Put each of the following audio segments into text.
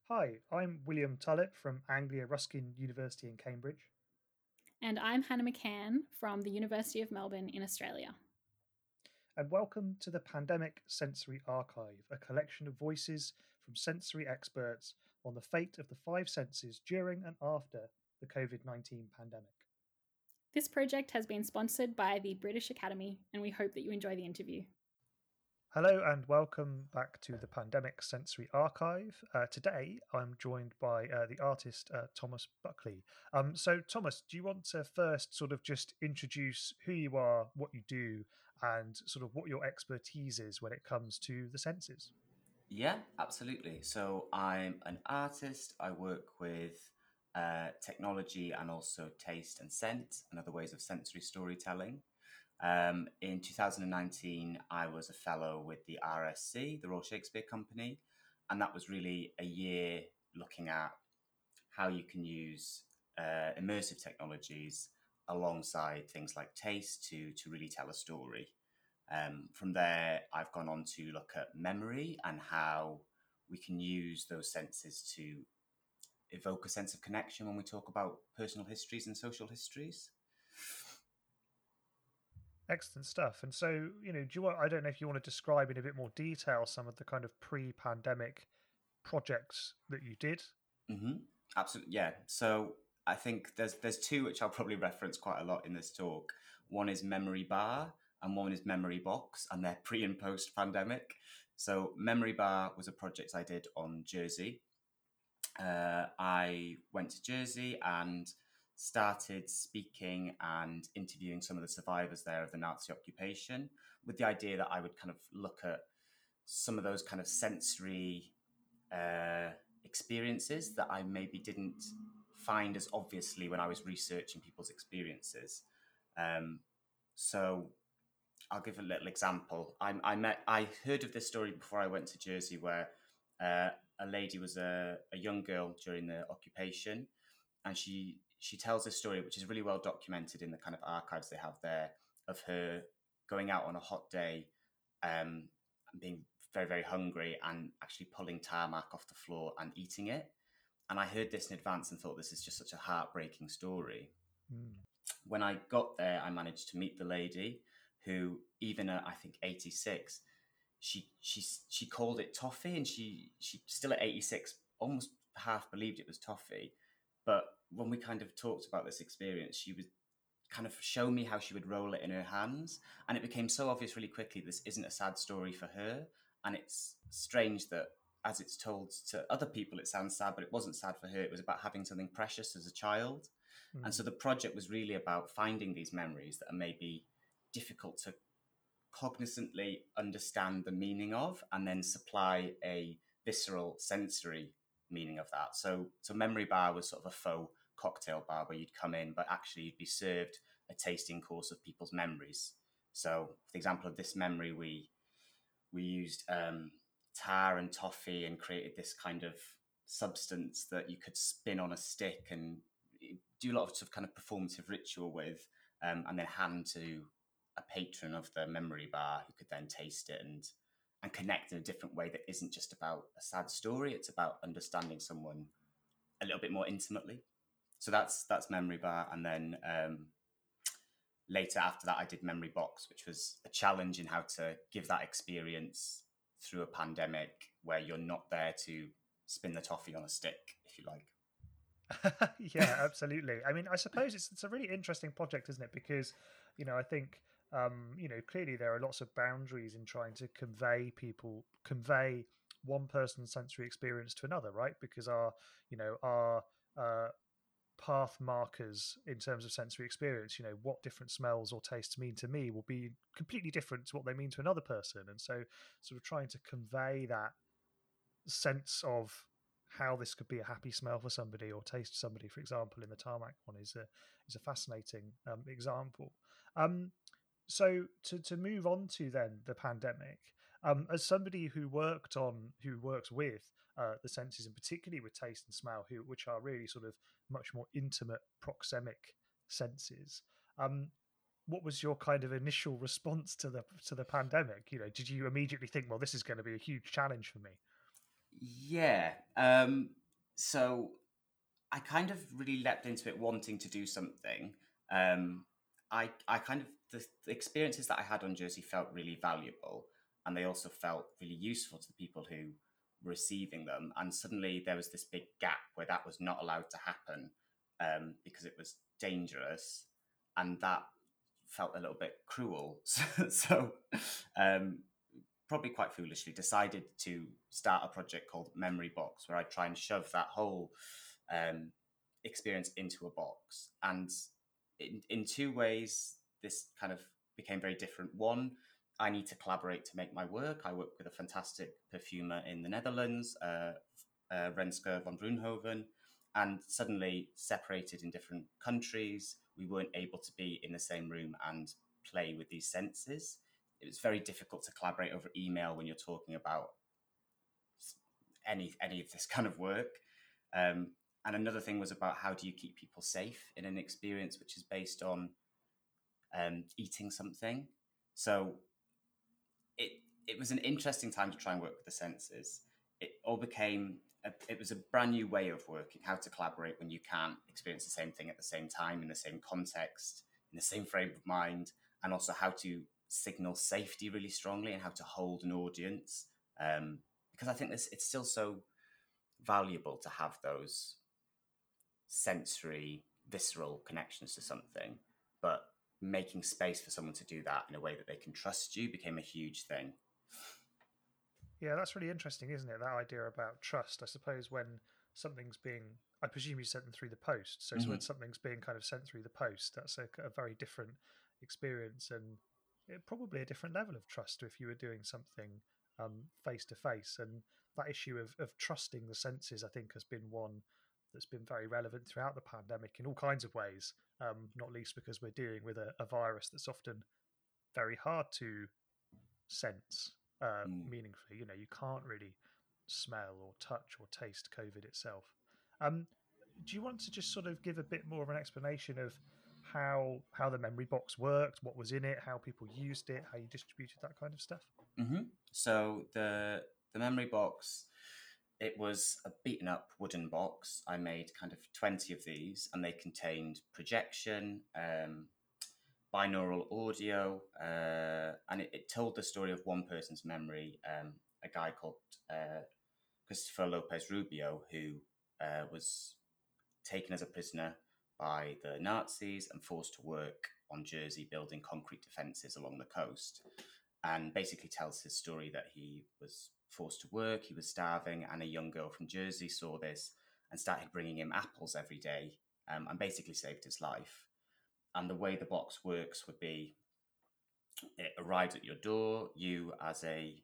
Hi, I'm William Tullett from Anglia Ruskin University in Cambridge. And I'm Hannah McCann from the University of Melbourne in Australia. And welcome to the Pandemic Sensory Archive, a collection of voices from sensory experts on the fate of the five senses during and after the COVID 19 pandemic. This project has been sponsored by the British Academy, and we hope that you enjoy the interview. Hello and welcome back to the Pandemic Sensory Archive. Today I'm joined by the artist Thomas Buckley. So, Thomas, do you want to first sort of just introduce who you are, what you do, and sort of what your expertise is when it comes to the senses? Yeah, absolutely. So I'm an artist. I work with technology and also taste and scent and other ways of sensory storytelling. In 2019, I was a fellow with the RSC, the Royal Shakespeare Company, and that was really a year looking at how you can use immersive technologies alongside things like taste to really tell a story. From there, I've gone on to look at memory and how we can use those senses to evoke a sense of connection when we talk about personal histories and social histories. Excellent stuff. And so, I don't know if you want to describe in a bit more detail some of the kind of pre-pandemic projects that you did. Absolutely, yeah. So I think there's two which I'll probably reference quite a lot in this talk. One is Memory Bar and one is Memory Box, and they're pre and post pandemic. So Memory Bar was a project I did on Jersey. I went to Jersey and started speaking and interviewing some of the survivors there of the Nazi occupation, with the idea that I would kind of look at some of those kind of sensory experiences that I maybe didn't find as obviously when I was researching people's experiences. So I'll give a little example. I heard of this story before I went to Jersey, where a lady was a young girl during the occupation, and she tells this story, which is really well documented in the kind of archives they have there, of her going out on a hot day, and being very, very hungry and actually pulling tarmac off the floor and eating it. And I heard this in advance and thought, this is just such a heartbreaking story. Mm. When I got there, I managed to meet the lady who, even at I think 86, she called it toffee, and she still at 86 almost half believed it was toffee. But when we kind of talked about this experience, she would kind of show me how she would roll it in her hands, and it became so obvious really quickly this isn't a sad story for her. And it's strange that as it's told to other people it sounds sad, but it wasn't sad for her. It was about having something precious as a child. And so the project was really about finding these memories that are maybe difficult to cognizantly understand the meaning of, and then supply a visceral sensory meaning of that. So Memory Bar was sort of a faux cocktail bar where you'd come in, but actually you'd be served a tasting course of people's memories. So for the example of this memory, we used tar and toffee and created this kind of substance that you could spin on a stick and do a lot of sort of kind of performative ritual with, and then hand to a patron of the Memory Bar who could then taste it and connect in a different way that isn't just about a sad story. It's about understanding someone a little bit more intimately. So that's Memory Bar. And then later after that, I did Memory Box, which was a challenge in how to give that experience through a pandemic where you're not there to spin the toffee on a stick, if you like. Yeah, absolutely. I mean, I suppose it's a really interesting project, isn't it? Because, I think clearly there are lots of boundaries in trying to convey one person's sensory experience to another, right? Because our path markers in terms of sensory experience, what different smells or tastes mean to me will be completely different to what they mean to another person. And so sort of trying to convey that sense of how this could be a happy smell for somebody or taste somebody, for example, in the tarmac one is a fascinating example. So to move on to then the pandemic, as somebody who works with the senses, and particularly with taste and smell, which are really sort of much more intimate proxemic senses. What was your kind of initial response to the pandemic? Did you immediately think, well, this is going to be a huge challenge for me? Yeah. So I kind of really leapt into it wanting to do something. I kind of the experiences that I had on Jersey felt really valuable, and they also felt really useful to the people who were receiving them. And suddenly there was this big gap where that was not allowed to happen because it was dangerous, and that felt a little bit cruel. So probably quite foolishly, decided to start a project called Memory Box, where I try and shove that whole experience into a box. And in two ways, this kind of became very different. One, I need to collaborate to make my work. I work with a fantastic perfumer in the Netherlands, Renske van Broenhoven, and suddenly separated in different countries, we weren't able to be in the same room and play with these senses. It was very difficult to collaborate over email when you're talking about any of this kind of work. And another thing was about how do you keep people safe in an experience which is based on eating something. So it was an interesting time to try and work with the senses. It all became it was a brand new way of working, how to collaborate when you can't experience the same thing at the same time, in the same context, in the same frame of mind, and also how to signal safety really strongly and how to hold an audience. Because I think it's still so valuable to have those sensory, visceral connections to something, but making space for someone to do that in a way that they can trust you became a huge thing. Yeah, that's really interesting, isn't it? That idea about trust. I suppose when something's being, I presume you sent them through the post. So when something's being kind of sent through the post, that's a very different experience and probably a different level of trust if you were doing something face to face. And that issue of trusting the senses, I think, has been one that's been very relevant throughout the pandemic in all kinds of ways, not least because we're dealing with a virus that's often very hard to sense meaningfully. You know, you can't really smell or touch or taste COVID itself. Do you want to just sort of give a bit more of an explanation of how the memory box worked, what was in it, how people used it, how you distributed that kind of stuff? So the memory box, it was a beaten up wooden box. I made kind of 20 of these, and they contained projection, binaural audio, and it told the story of one person's memory, a guy called Christopher Lopez Rubio, who was taken as a prisoner by the Nazis and forced to work on Jersey building concrete defences along the coast, and basically tells his story that he was forced to work, he was starving, and a young girl from Jersey saw this and started bringing him apples every day, and basically saved his life. And the way the box works would be it arrives at your door. You, as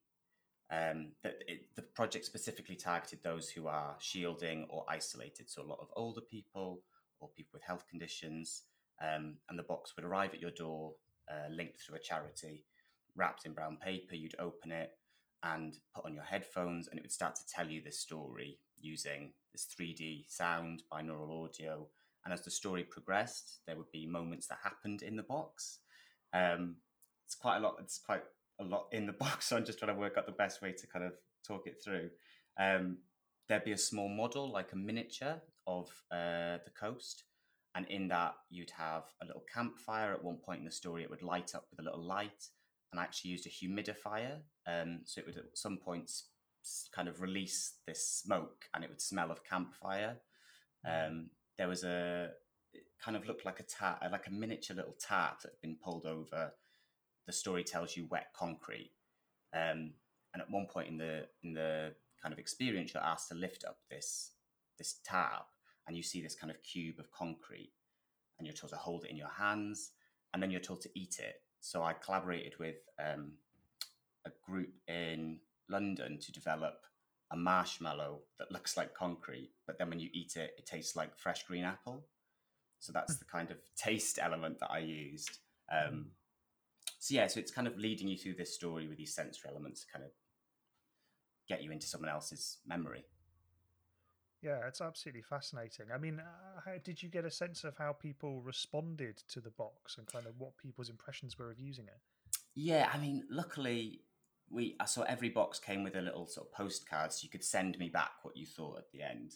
the project specifically targeted those who are shielding or isolated, so a lot of older people or people with health conditions. And the box would arrive at your door, linked through a charity, wrapped in brown paper. You'd open it and put on your headphones, and it would start to tell you this story using this 3D sound, binaural audio. And as the story progressed, there would be moments that happened in the box. It's quite a lot. It's quite a lot in the box, so I'm just trying to work out the best way to kind of talk it through. There'd be a small model, like a miniature of the coast, and in that you'd have a little campfire. At one point in the story, it would light up with a little light, and I actually used a humidifier, so it would at some points kind of release this smoke, and it would smell of campfire. There was it kind of looked like like a miniature little tarp that had been pulled over. The story tells you wet concrete, and at one point in the kind of experience, you're asked to lift up this tarp, and you see this kind of cube of concrete, and you're told to hold it in your hands, and then you're told to eat it. So I collaborated with a group in London to develop a marshmallow that looks like concrete, but then when you eat it, it tastes like fresh green apple. So that's the kind of taste element that I used. So it's kind of leading you through this story with these sensory elements to kind of get you into someone else's memory. Yeah, it's absolutely fascinating. I mean, how did you get a sense of how people responded to the box and kind of what people's impressions were of using it? Yeah, I mean, luckily I saw every box came with a little sort of postcard, so you could send me back what you thought at the end.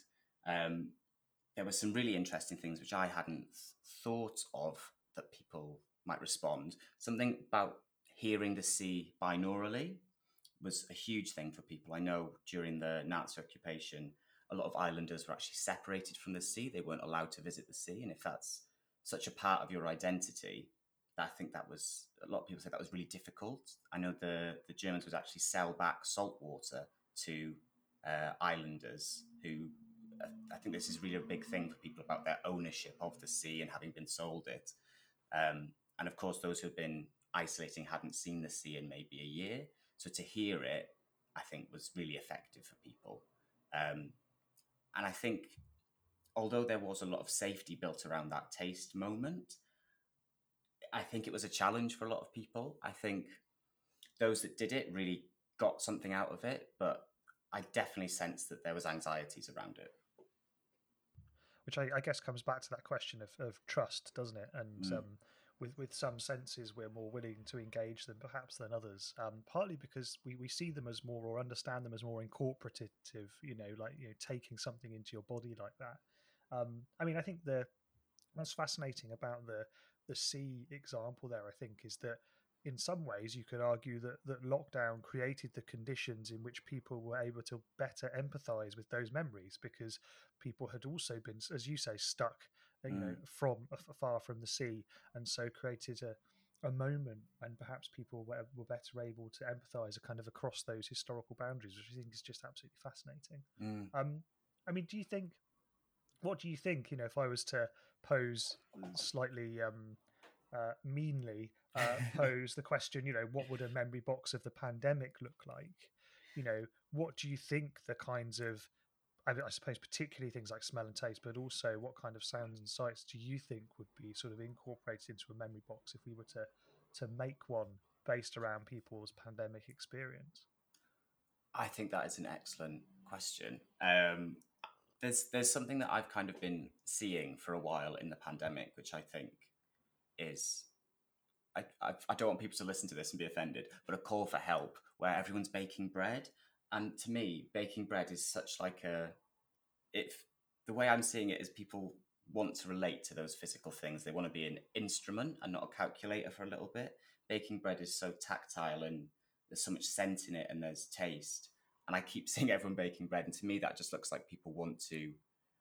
um, there were some really interesting things which I hadn't thought of that people might respond. Something about hearing the sea binaurally was a huge thing for people. I know during the Nazi occupation, a lot of islanders were actually separated from the sea. They weren't allowed to visit the sea. And if that's such a part of your identity, I think that was, a lot of people said that was really difficult. I know the Germans would actually sell back salt water to islanders who, I think this is really a big thing for people about their ownership of the sea and having been sold it. And of course, those who had been isolating hadn't seen the sea in maybe a year. So to hear it, I think, was really effective for people. And I think, although there was a lot of safety built around that taste moment, I think it was a challenge for a lot of people. I think those that did it really got something out of it, but I definitely sensed that there was anxieties around it. Which I guess comes back to that question of trust, doesn't it? And with some senses, we're more willing to engage them perhaps than others, partly because we see them as more, or understand them as more incorporative, like, taking something into your body like that. I mean, I think what's fascinating about the sea example there, I think, is that in some ways you could argue that lockdown created the conditions in which people were able to better empathize with those memories, because people had also been, as you say, stuck from far from the sea, and so created a moment when perhaps people were better able to empathize kind of across those historical boundaries, which I think is just absolutely fascinating. I mean, what do you think, if I was to pose slightly meanly, pose the question, what would a memory box of the pandemic look like? What do you think the kinds of, I suppose, particularly things like smell and taste, but also what kind of sounds and sights do you think would be sort of incorporated into a memory box if we were to make one based around people's pandemic experience? I think that is an excellent question. There's something that I've kind of been seeing for a while in the pandemic, which I think is, I don't want people to listen to this and be offended, but a call for help where everyone's baking bread. And to me, baking bread is such like the way I'm seeing it is people want to relate to those physical things. They want to be an instrument and not a calculator for a little bit. Baking bread is so tactile, and there's so much scent in it, and there's taste. And I keep seeing everyone baking bread. And to me, that just looks like people want to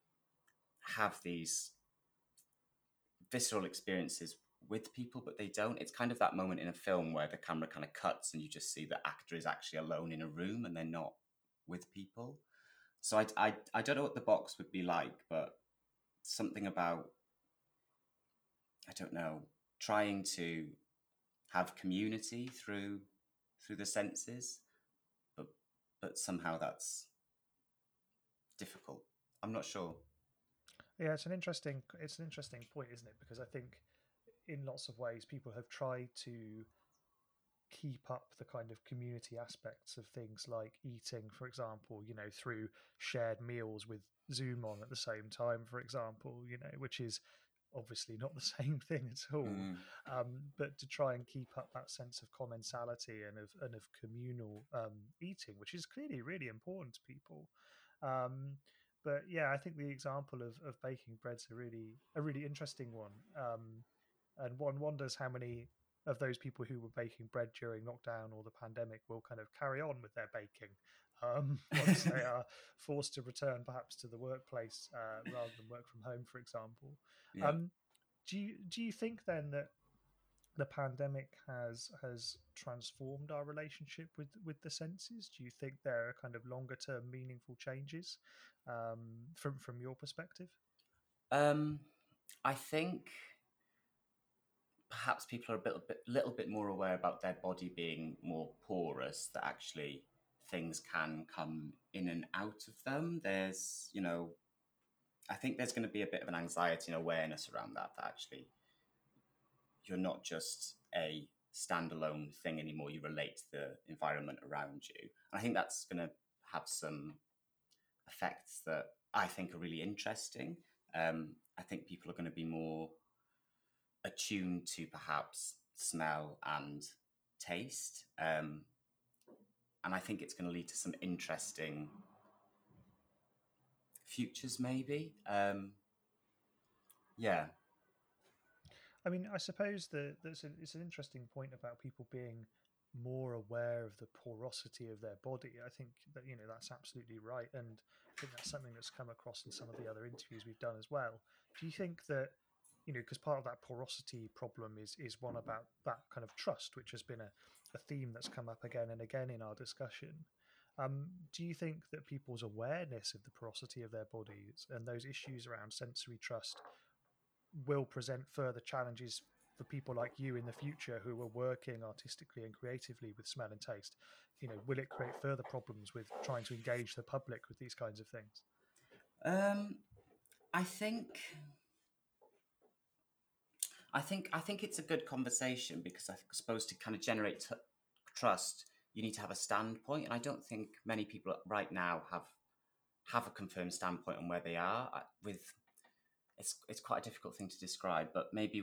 have these visceral experiences with people, but they don't. It's kind of that moment in a film where the camera kind of cuts and you just see the actor is actually alone in a room and they're not with people. So I don't know what the box would be like, but something about, I don't know, trying to have community through the senses, but somehow that's difficult. I'm not sure. Yeah, it's an interesting point, isn't it? Because I think in lots of ways people have tried to keep up the kind of community aspects of things like eating, for example, through shared meals with Zoom on at the same time, for example, which is obviously not the same thing at all. But to try and keep up that sense of commensality and of communal eating, which is clearly really important to people. But yeah, I think the example of baking bread's a really interesting one. And one wonders how many of those people who were baking bread during lockdown or the pandemic will kind of carry on with their baking once they are forced to return perhaps to the workplace rather than work from home, for example. Yeah. Do you think then that the pandemic has transformed our relationship with the senses? Do you think there are kind of longer term meaningful changes from your perspective? I think perhaps people are a little bit more aware about their body being more porous, that actually things can come in and out of them. There's, I think there's going to be a bit of an anxiety and awareness around that actually you're not just a standalone thing anymore. You relate to the environment around you. And I think that's going to have some effects that I think are really interesting. I think people are going to be more attuned to perhaps smell and taste. And I think it's going to lead to some interesting futures, maybe. Yeah. I mean, I suppose it's an interesting point about people being more aware of the porosity of their body. I think that, you know, that's absolutely right, and I think that's something that's come across in some of the other interviews we've done as well. Do you think that, you know, because part of that porosity problem is one about that kind of trust, which has been a theme that's come up again and again in our discussion. Do you think that people's awareness of the porosity of their bodies and those issues around sensory trust will present further challenges for people like you in the future who are working artistically and creatively with smell and taste? You know, will it create further problems with trying to engage the public with these kinds of things? I think it's a good conversation, because I suppose to kind of generate trust, you need to have a standpoint, and I don't think many people right now have a confirmed standpoint on where they are with. It's quite a difficult thing to describe, but maybe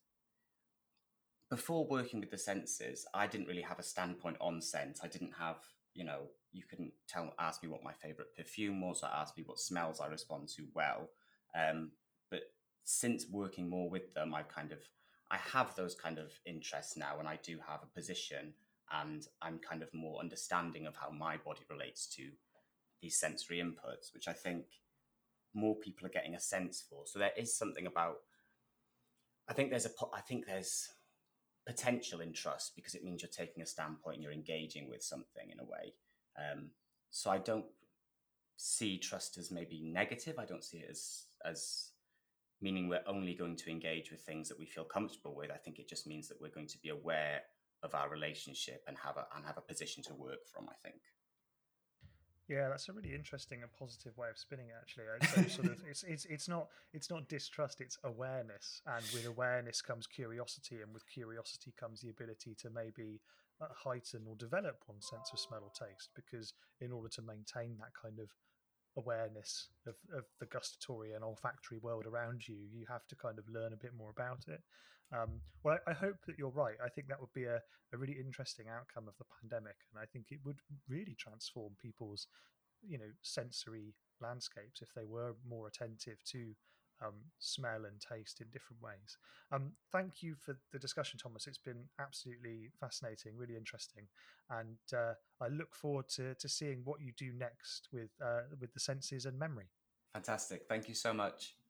before working with the senses, I didn't really have a standpoint on scent. I didn't have, you know, you couldn't ask me what my favorite perfume was, or ask me what smells I respond to well. But since working more with them, I have those kind of interests now, and I do have a position, and I'm kind of more understanding of how my body relates to these sensory inputs, which I think more people are getting a sense for. So there is something about. I think there's potential in trust, because it means you're taking a standpoint and you're engaging with something in a way. So I don't see trust as maybe negative. I don't see it as meaning we're only going to engage with things that we feel comfortable with. I think it just means that we're going to be aware of our relationship and have a position to work from, I think. Yeah, that's a really interesting and positive way of spinning it. Actually, so sort of, it's not distrust, it's awareness, and with awareness comes curiosity, and with curiosity comes the ability to maybe heighten or develop one's sense of smell or taste. Because in order to maintain that kind of awareness of the gustatory and olfactory world around you, you have to kind of learn a bit more about it. Well, I hope that you're right. I think that would be a really interesting outcome of the pandemic, and I think it would really transform people's, you know, sensory landscapes if they were more attentive to smell and taste in different ways. Thank you for the discussion, Thomas. It's been absolutely fascinating, really interesting, and I look forward to seeing what you do next with the senses and memory. Fantastic. Thank you so much.